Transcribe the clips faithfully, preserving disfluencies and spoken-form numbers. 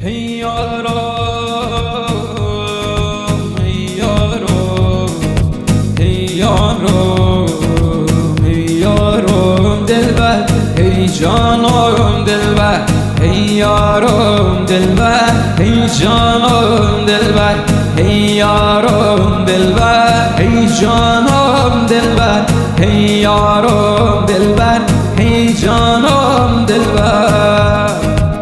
ای یارا ای یارا ای یارا ای یارم دلبر ای جانم دلبر ای یارم دلبر ای جانم دلبر ای یارم دلبر ای جانم دلبر ای یارم دلبر ای جانم دلبر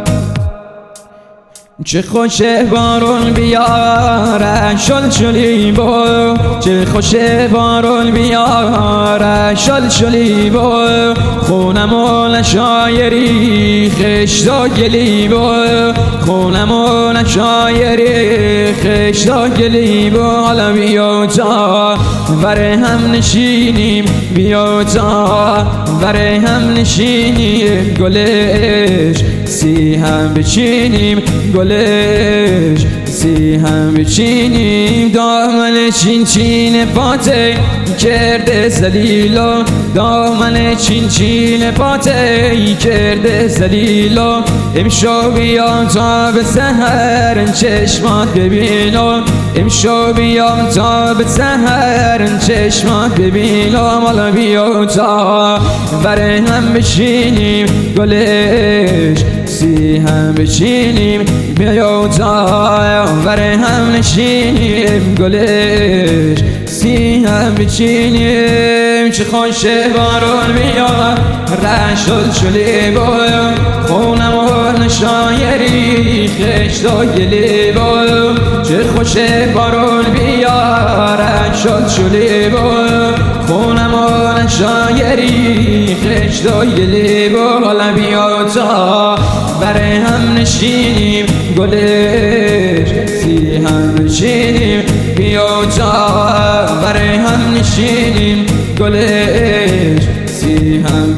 چه خوشه بارون بیاره شل شلی با چه خوشه بارون بیاره شل شلی با خونمون شاعری خشتا گلی با خونمون شاعری خشتا گلی با حالا بیا تا وره هم نشینیم بیا تا وره هم نشینیم گلش سی هم بچینیم گلش سی هم بچینیم دامن چین چین پاته کرده زلیلا دامن چین چین پاته کرده زلیلا امشو بیام تا به سحر چشمات ببینم امشو بیام تا به سحر چشمات ببینم حالا بیا تا وره هم بچینیم گلش سی هم بچینیم بیا تا وره هم نشینیم گلش سی هم بچینیم چه خوشه بارون بیا رشل شلی بایم خونمون شاعری خشتا گلی بایم چه خوشه بارون بیا رشل شلی بایم خونمون شاعری خشتا گلی بایم حالا بیا تا بره هم نشینیم گلش سی هم بچینیم بیا تا بره هم نشینیم گلش سی هم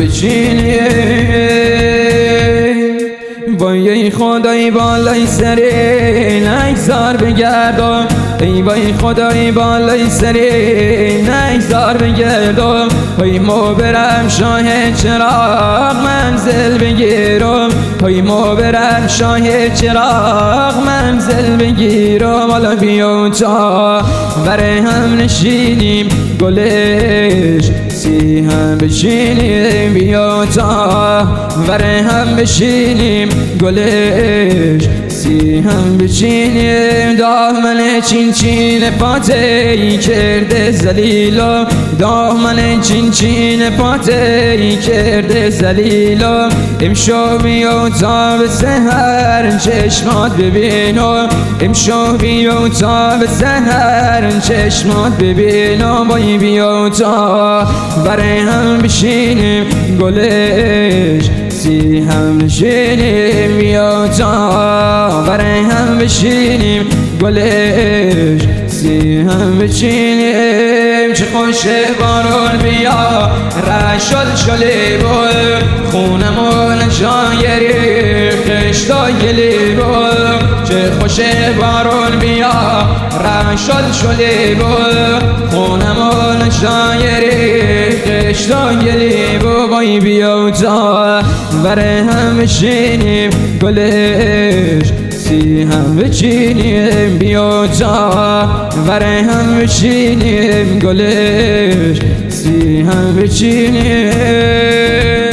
بچینیم وای خدای بالای سری نگذار بگردم ای وای خدای بالای سری نگذار بگردم وای ما برم شاه چراغ منزل بگیرم وای ما برم شاه چراغ منزل بگیرم حالا بیا تا وره هم نشینیم گلش سی هم بچینیم بیا تا وره هم بشینیم گلش سی هم بچینیم دامن چین چین پاته کرده زلیلا دامن چین چین پاته کرده زلیلا امشو بیا تا به سحر چشمات ببینم امشو بیا تا به سحر چشمات ببینم وای بیا تا وره هم بشینیم گلش سی هم نشینیم بیا تا وره هم بشینیم گلش سی هم بچینیم چه خوشه بارون بیا رشل شلی بول خونمون شاعری خشتا گلی بول چه خوشه بارون بیا رشل شلی بول خونمون شاعری خشتا گلی بول وای بیا تا وره هم بچینیم گلش سی هم بچینیم بیا تا وره هم بچینیم گلش سی هم بچینیم